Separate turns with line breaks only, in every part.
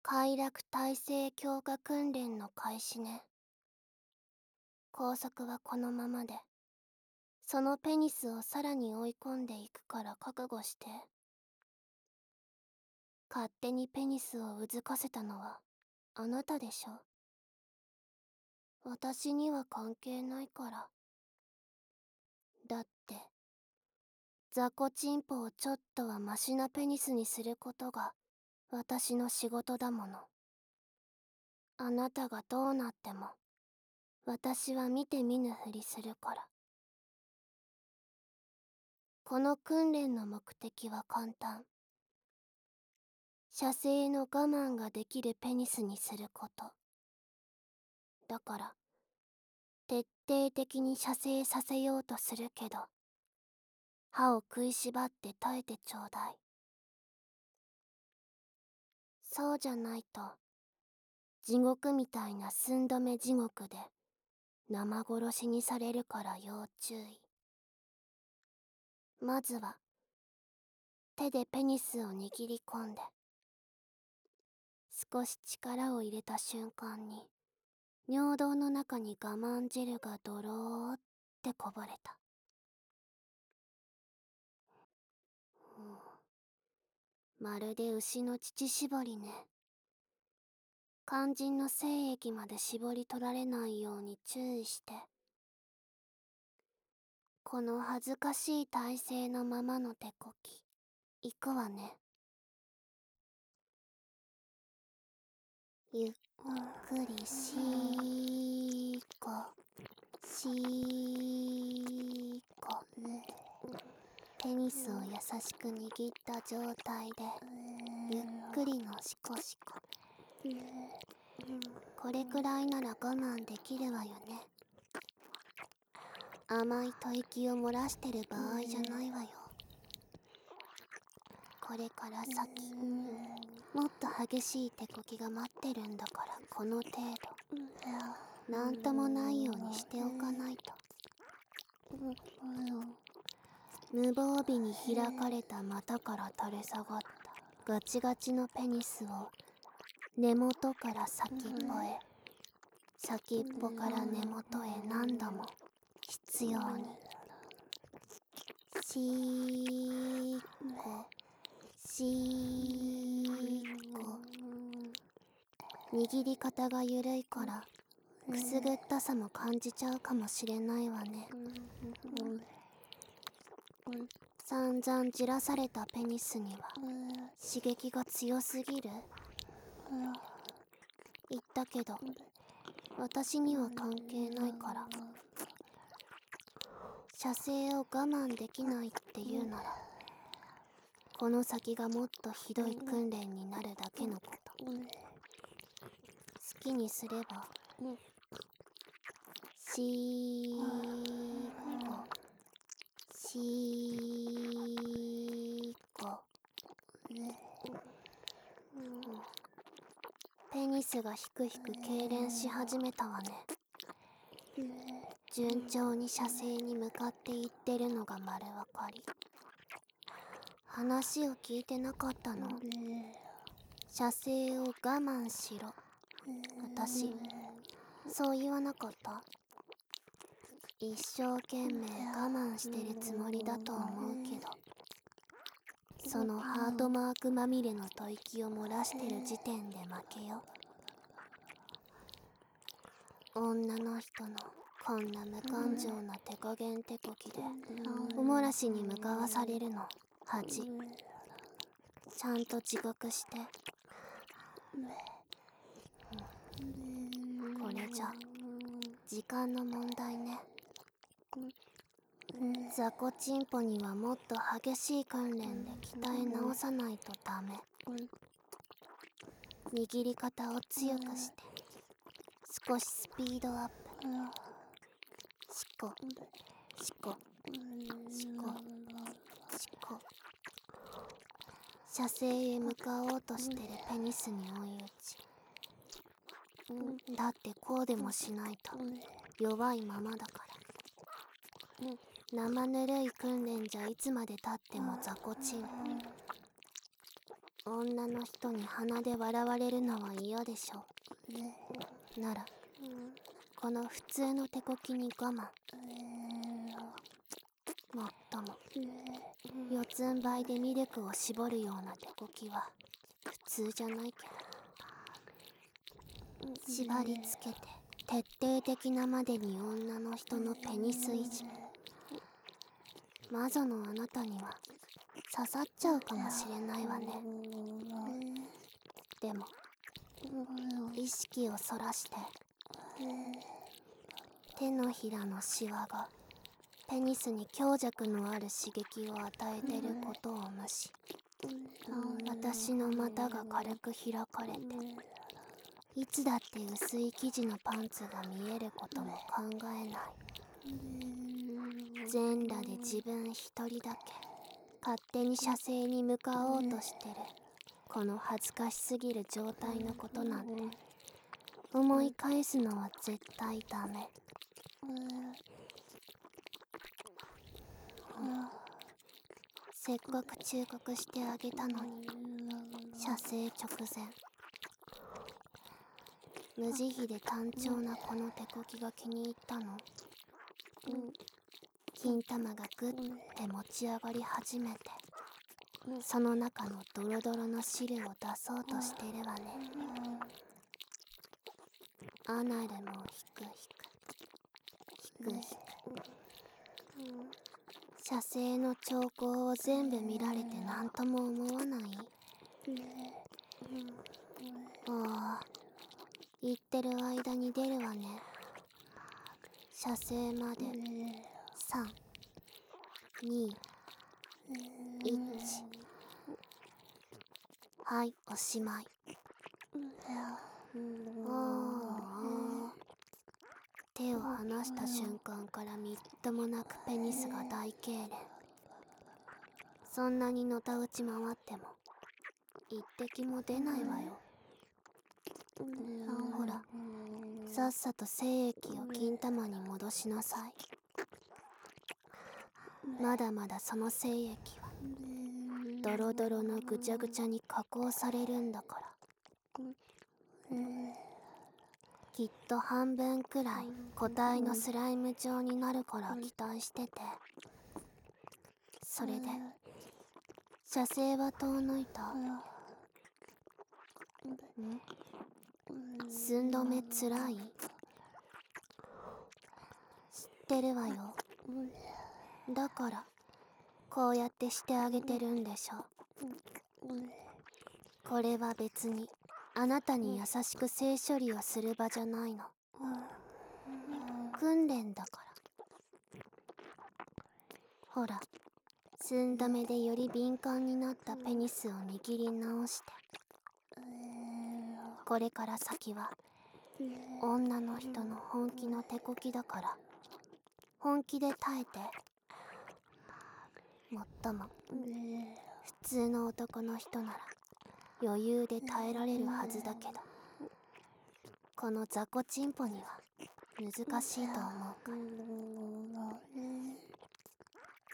快楽耐性強化訓練の開始ね。拘束はこのままで、そのペニスをさらに追い込んでいくから覚悟して。勝手にペニスをうずかせたのはあなたでしょ。私には関係ないから。だって雑魚チンポをちょっとはマシなペニスにすることが私の仕事だもの。あなたがどうなっても私は見て見ぬふりするから。この訓練の目的は簡単。射精の我慢ができるペニスにすること。だから徹底的に射精させようとするけど、歯を食いしばって耐えてちょうだい。そうじゃないと地獄みたいな寸止め地獄で生殺しにされるから要注意。まずは手でペニスを握り込んで、少し力を入れた瞬間に尿道の中に我慢汁がドローってこぼれた。まるで牛の乳搾りね。肝心の精液まで絞り取られないように注意して。この恥ずかしい体勢のままの手こき、いくわね。ゆっくりしーこ、しーこ。ペニスを優しく握った状態で、ゆっくりのしこしこ。これくらいなら我慢できるわよね。甘い吐息を漏らしてる場合じゃないわよ。これから先、もっと激しい手こきが待ってるんだから、この程度なんともないようにしておかないと。無防備に開かれた股から垂れ下がったガチガチのペニスを根元から先っぽへ、先っぽから根元へ何度も必要に。しーこ、しーこ。握り方が緩いからくすぐったさも感じちゃうかもしれないわね。散々じらされたペニスには刺激が強すぎる。言ったけど私には関係ないから。射精を我慢できないって言うなら、この先がもっとひどい訓練になるだけのこと。好きにすれば。しーこ、しーこ。ペニスがひくひく痙攣し始めたわね。順調に射精に向かっていってるのが丸わかり。話を聞いてなかったの。射精を我慢しろ。私、そう言わなかった？一生懸命我慢してるつもりだと思うけど、そのハートマークまみれの吐息を漏らしてる時点で負けよ。女の人のこんな無感情な手加減手こきでおもらしに向かわされるの恥。ちゃんと自覚して。これじゃ時間の問題ね。雑魚チンポにはもっと激しい訓練で鍛え直さないとダメ。握り方を強くして少しスピードアップ。しこしこしこしこ。射精へ向かおうとしてるペニスに追い打ち。だってこうでもしないと弱いままだから。生ぬるい訓練じゃいつまでたっても雑魚チンポ。 女の人に鼻で笑われるのは嫌でしょう。ならこの普通の手こきに我慢。もっとも四つん這いでミルクを絞るような手こきは普通じゃないけど、縛りつけて徹底的なまでに女の人のペニスいじめ、魔女のあなたには刺さっちゃうかもしれないわね。でも意識をそらして手のひらのシワがペニスに強弱のある刺激を与えてることを無視。私の股が軽く開かれて、いつだって薄い生地のパンツが見えることも考えない。全裸で自分一人だけ勝手に射精に向かおうとしてるこの恥ずかしすぎる状態のことなんて思い返すのは絶対ダメ。せっかく忠告してあげたのに、射精直前無慈悲で単調なこの手こきが気に入ったの。金玉がグッて持ち上がり始めて、その中のドロドロの汁を出そうとしてるわね。アナルも引く引く射精の兆候を全部見られて何とも思わない？ああ、言ってる間に出るわね。射精まで3、2、1。はい、おしまい。手を離した瞬間からみっともなくペニスが大痙攣。そんなにのたうち回っても一滴も出ないわよ。ほら、さっさと精液を金玉に戻しなさい。まだまだその精液はドロドロのぐちゃぐちゃに加工されるんだから。きっと半分くらい固体のスライム状になるから期待してて。それで射精は遠のいた？寸止めつらい？知ってるわよ。だからこうやってしてあげてるんでしょ。これは別にあなたに優しく性処理をする場じゃないの。訓練だから。ほら、寸止めでより敏感になったペニスを握り直して。これから先は女の人の本気の手こきだから本気で耐えて。もっとも普通の男の人なら余裕で耐えられるはずだけど、この雑魚チンポには難しいと思うから。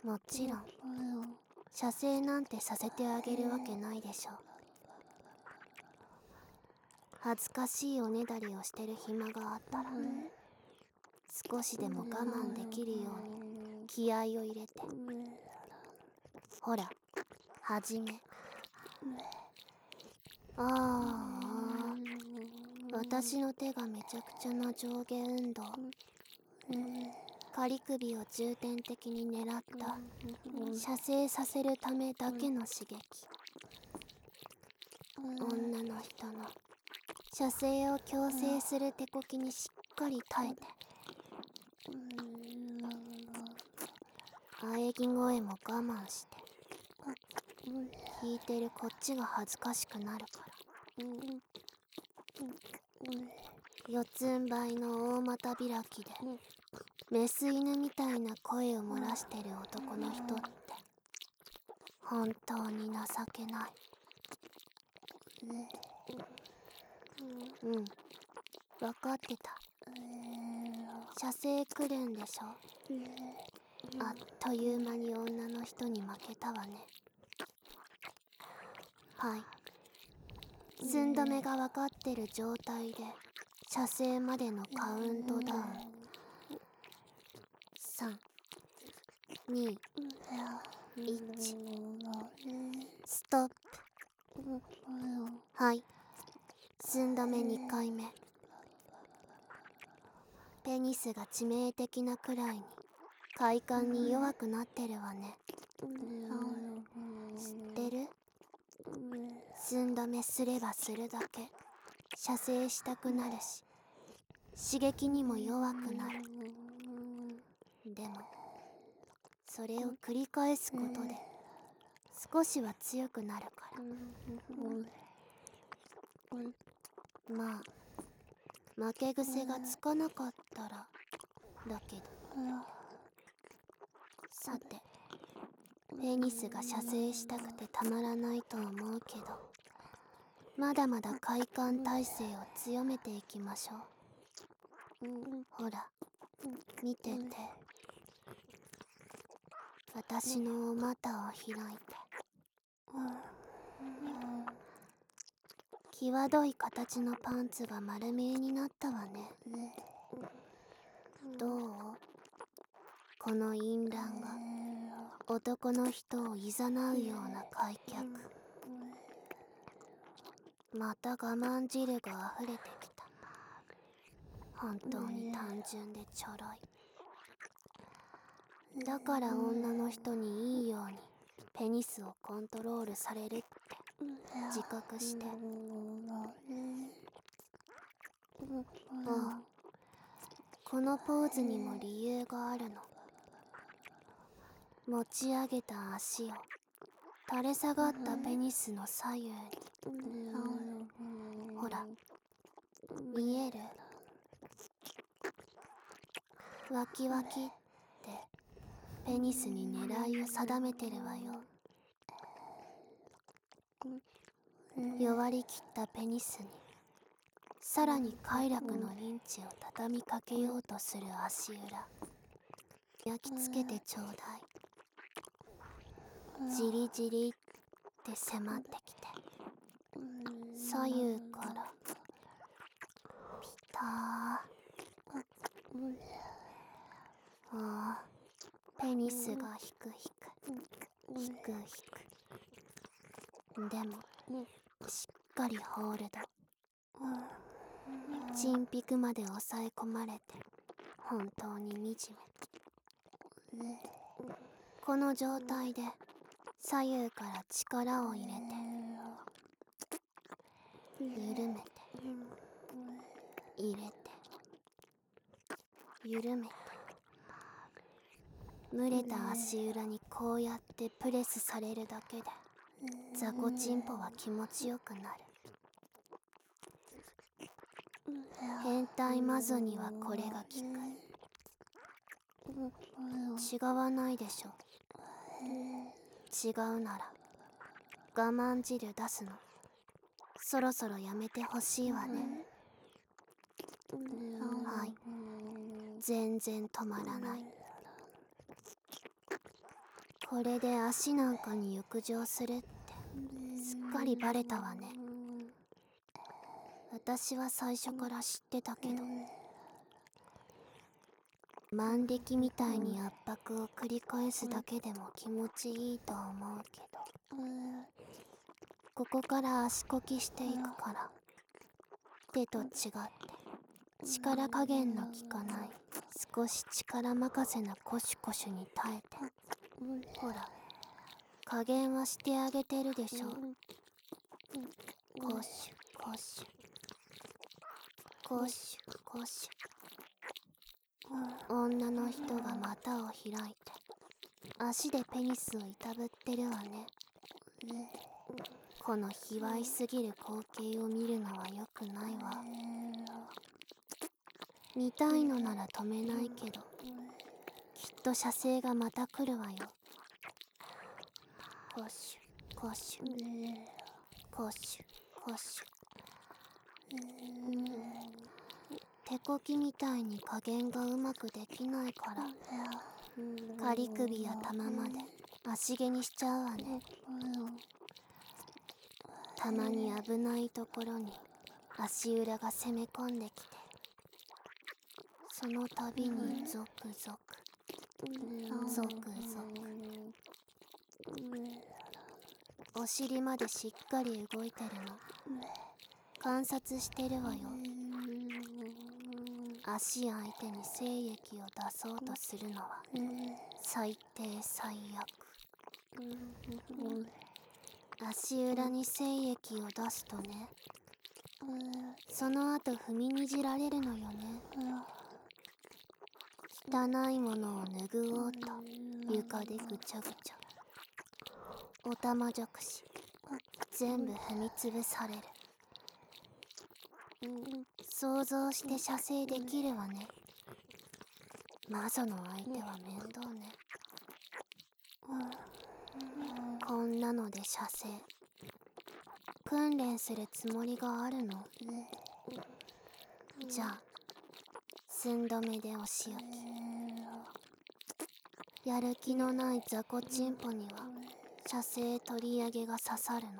もちろん射精なんてさせてあげるわけないでしょ。恥ずかしいおねだりをしてる暇があったら少しでも我慢できるように気合を入れて。ほら、始め。私の手がめちゃくちゃな上下運動。仮首を重点的に狙った射精させるためだけの刺激。女の人の射精を強制する手こきにしっかり耐えて。喘ぎ声も我慢して。聞いてるこっちが恥ずかしくなるから。四つん這いの大股開きでメス犬みたいな声を漏らしてる男の人って本当に情けない。分かってた。射精来るんでしょ。あっという間に女の人に負けたわね。はい、 寸止めが分かってる状態で射精までのカウントダウン。3、2、1、ストップ。はい、寸止め2回目。ペニスが致命的なくらいに快感に弱くなってるわね。知ってる？寸止めすればするだけ射精したくなるし、刺激にも弱くなる。でもそれを繰り返すことで少しは強くなるから。まあ負け癖がつかなかったらだけど。さて、ペニスが射精したくてたまらないと思うけど、まだまだ快感耐性を強めていきましょう。ほら、見てて。私のお股を開いて。際どい形のパンツが丸見えになったわね。どう？この淫乱が男の人を誘うような開脚。また我慢汁が溢れてきた。本当に単純でちょろい。だから女の人にいいようにペニスをコントロールされるって自覚して。ああ、このポーズにも理由があるの。持ち上げた足を垂れ下がったペニスの左右に。ほら、見える？ワキワキってペニスに狙いを定めてるわよ。弱りきったペニスにさらに快楽のリンチを畳みかけようとする足裏。焼き付けてちょうだい。じりじりって迫ってきて、左右からピター。ああ、ペニスが引く。でもしっかりホールド。チンピクまで抑え込まれて本当に惨め。この状態で左右から力を入れて緩めて入れて緩めて。蒸れた足裏にこうやってプレスされるだけで雑魚チンポは気持ちよくなる。変態マゾにはこれが効く。違わないでしょ。違うなら我慢汁出すのそろそろやめてほしいわね。はい、全然止まらない。これで足なんかに浴場するってすっかりバレたわね。私は最初から知ってたけど、万力みたいに圧迫を繰り返すだけでも気持ちいいと思うけど、ここから足こきしていくから手と違って力加減の効かない少し力任せなコシュコシュに耐えて。ほら、加減はしてあげてるでしょ。コシュコシュコシュコシュ。女の人が股を開いて足でペニスをいたぶってるわね。この卑猥すぎる光景を見るのは良くないわ。見たいのなら止めないけど、きっと射精がまた来るわよ。コシュコシュコシュコシュ。手こきみたいに加減がうまくできないから仮首や玉まで足毛にしちゃうわね。 たまに危ないところに足裏が攻め込んできて、その度にゾクゾクゾクゾク、お尻までしっかり動いてるの観察してるわよ。足相手に精液を出そうとするのは最低最悪。足裏に精液を出すとね、その後踏みにじられるのよね。汚いものを拭おうと床でぐちゃぐちゃ、おたまじゃくし全部踏みつぶされる。想像して射精できるわね。魔女の相手は面倒ね。こんなので射精訓練するつもりがあるの？じゃあ寸止めでお仕置き。やる気のない雑魚チンポには射精取り上げが刺さるの。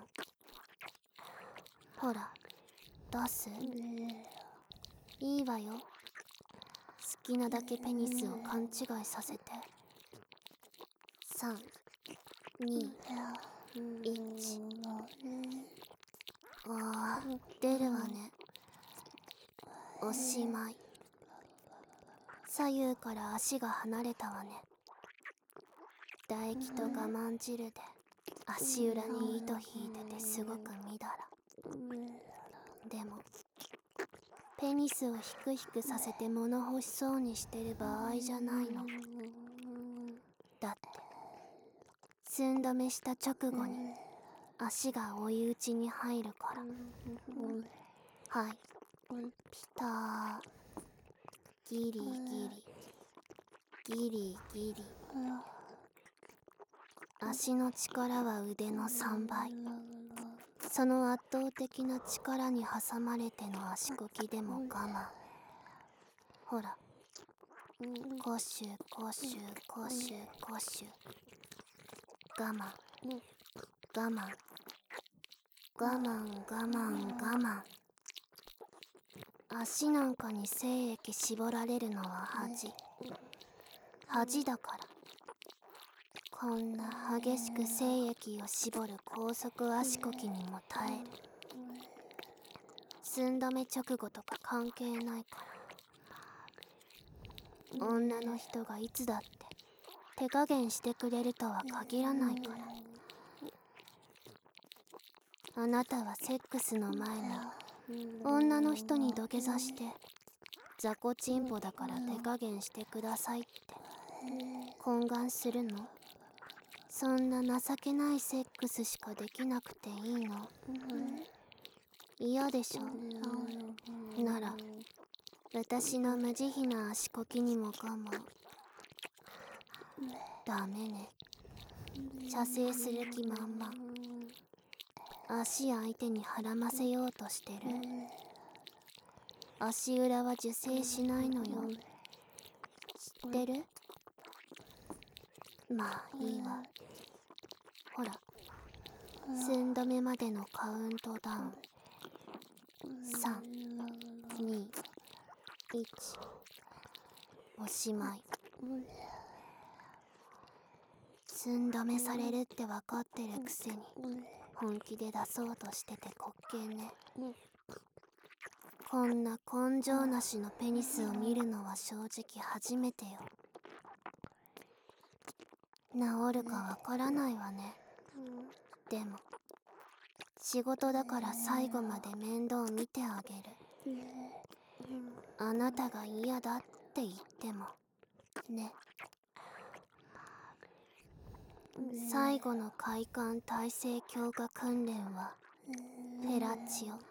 ほら出す？いいわよ。好きなだけペニスを勘違いさせて。3、2、1。ああ、出るわね。おしまい。左右から足が離れたわね。唾液と我慢汁で足裏に糸引いててすごくみだら。でもペニスをヒクヒクさせて物欲しそうにしてる場合じゃないの。だって寸止めした直後に足が追い打ちに入るから。はい、ピター、ギリギリギリギリ。足の力は腕の3倍。その圧倒的な力に挟まれての足こきでも我慢。ほら、コシュコシュコシュコシュ。我慢我慢我慢我慢我慢。足なんかに精液絞られるのは恥だから。こんな激しく精液を絞る高速足こきにも耐える。寸止め直後とか関係ないから。女の人がいつだって手加減してくれるとは限らないから。あなたはセックスの前に女の人に土下座して雑魚チンポだから手加減してくださいって懇願するの？そんな情けないセックスしかできなくていいの？嫌でしょ？なら私の無慈悲な足こきにも我慢。ダメね。射精する気満々。足相手にはませようとしてる。足裏は受精しないのよ。知ってる？まあいいわ。ほら、寸止めまでのカウントダウン。3、2、1。おしまい。寸止めされるって分かってるくせに本気で出そうとしてて滑稽ね。こんな根性なしのペニスを見るのは正直初めてよ。治るか分からないわね。でも仕事だから最後まで面倒見てあげる。あなたが嫌だって言ってもね。最後の快感耐性強化訓練はフェラチオ。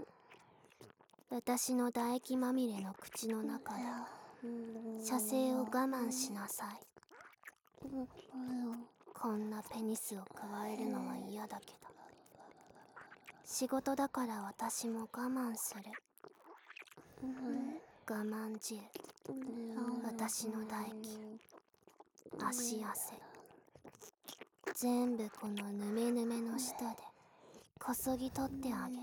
私の唾液まみれの口の中で射精を我慢しなさい。こんなペニスを加えるのは嫌だけど仕事だから私も我慢する。我慢汁、私の唾液、足汗全部このヌメヌメの下でこそぎ取ってあげる。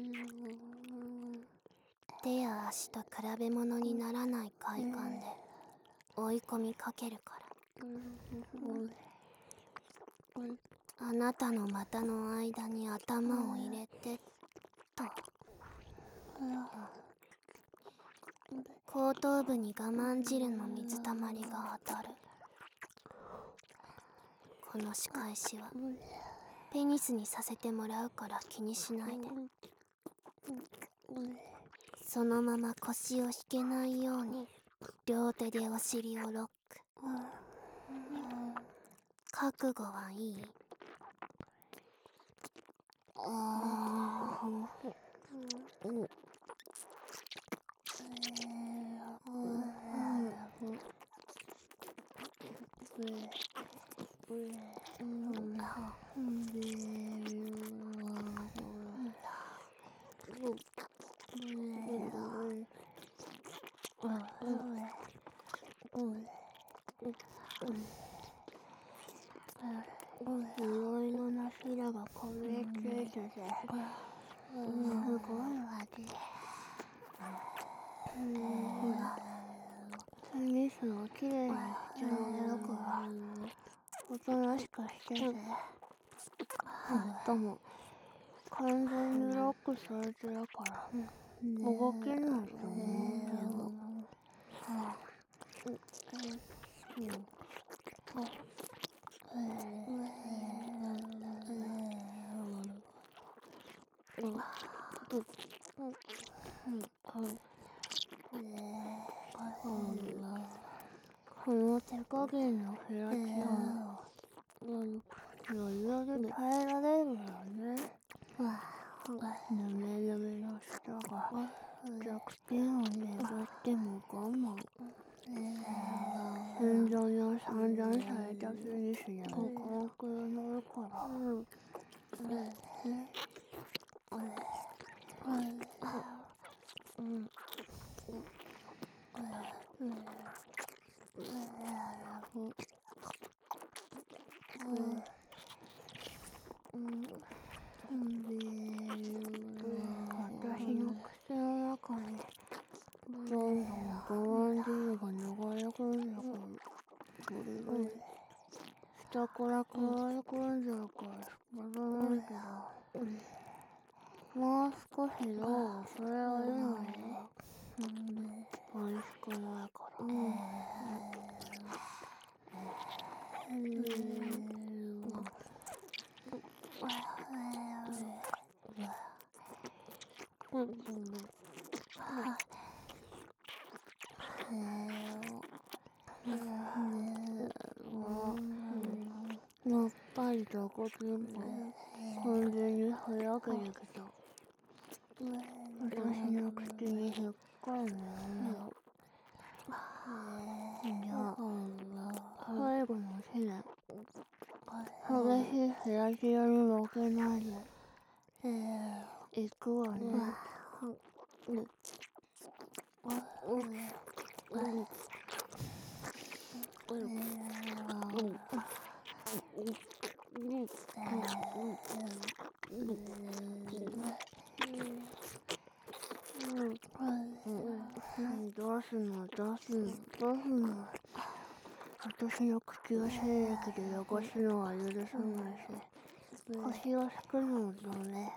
手や足と比べ物にならない快感で追い込みかけるから。あなたの股の間に頭を入れてと。後頭部に我慢汁の水たまりが当たる。この仕返しはペニスにさせてもらうから気にしないで。そのまま腰を引けないように両手でお尻をロック。覚悟はいい？いろいろなシラがこびりついてて、すごいわね。ほら、ペニスをきれいにしてあげるから、おとなしくしてて。でも、完全にロックされてるから、動けないと思うけど。この手加減の開きは余裕で耐えられるよね。ぬめぬめの舌が弱点を粘っても我慢。戦場に散々されたペニスでも軽く乗るから。私の口の中にどんどん我慢汁が流れ込んでくる。下から流れ込んでるから仕方ないけど、もう少し量をそれはいいのに美味しくないから。やっぱりどこピンポン完全にふやけてきた。私の口に引っかいね。じゃあ最後の試練、激しいヘラジラに負けないで行くわね。どうすんのどうすんのどうすんの。私の口を精液で汚すのは許さないし、腰をすくのもダメ。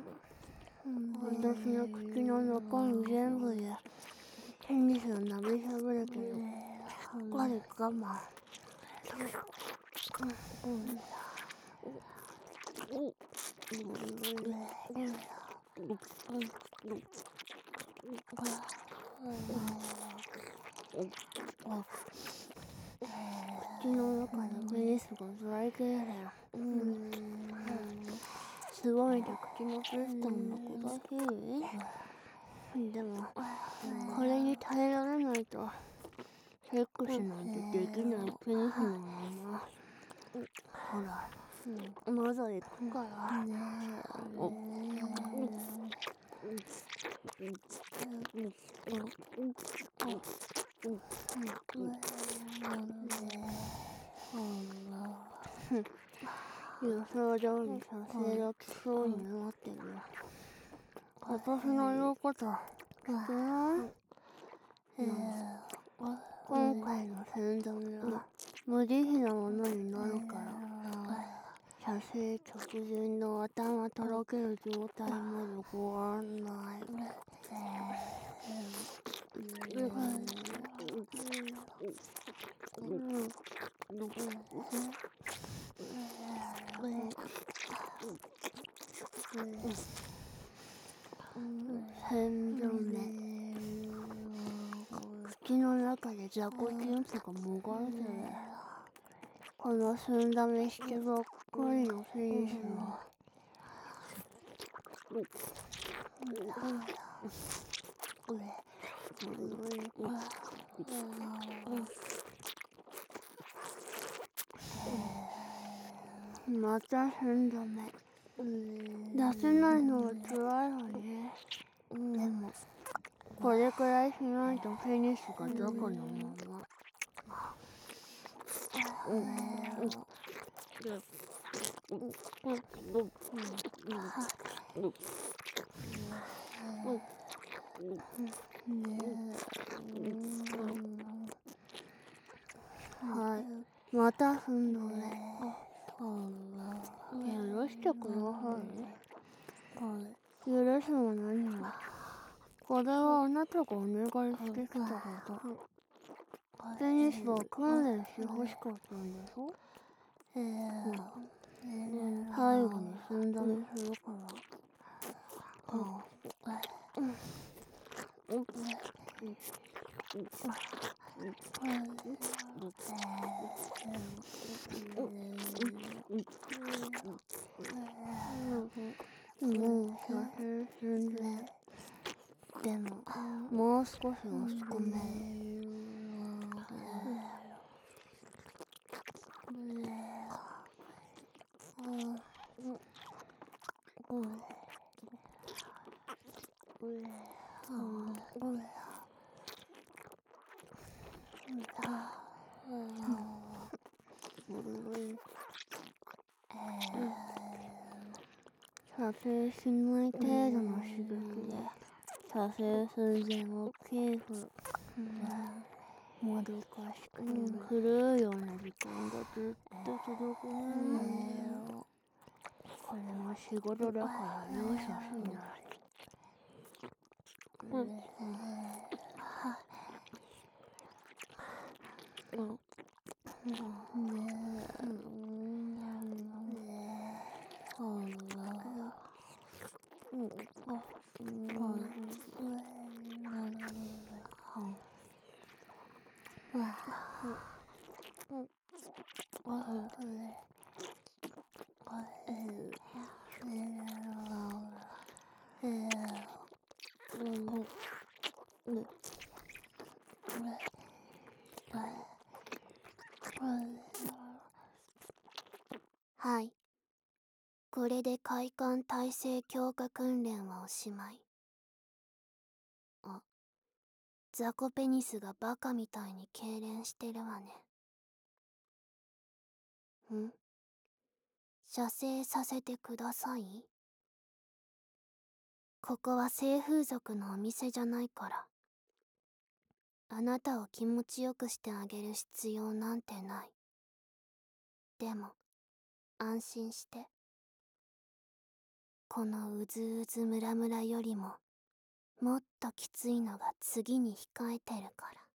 私の口の中身全部でペニスをなびしゃぶるけど、しっかり我慢。口の中のペニスがドライ系だよ。すごいで口のピストンの小さい。でも、これに耐えられないと、セックスなんてできないペニスのまま。ほら、まだ行くから。
予想通り射精が来そうになってる。私の言うこと聞くな。今回の戦止は無慈悲なものになるから、射精直前の頭とろける状態までご案内。戦止め。口の中で雑魚菌素がもがれてる。この寸止めしてばっかりの選手はまた寸止め。出せないのは辛いわね。でもこれくらいしないとペニスがどこのまま。はい、また寸止め。許してください。許すも何も。これはあなたがお願いしてきたこと。ペニスは訓練してほしかったんでしょ。最後に寸止めするから。もう射精寸前。でももう少し押し込める。射精しない程度の刺激で射精寸前をキープ。もどかしく狂うような時間がずっと続くね。これも仕事だから容赦しない。
はい。これで快感耐性強化訓練はおしまい。あ、ザコペニスがバカみたいに痙攣してるわね。射精させてください。ここは性風俗のお店じゃないから。あなたを気持ちよくしてあげる必要なんてない。でも安心して。このうずうずムラムラよりももっときついのが次に控えてるから。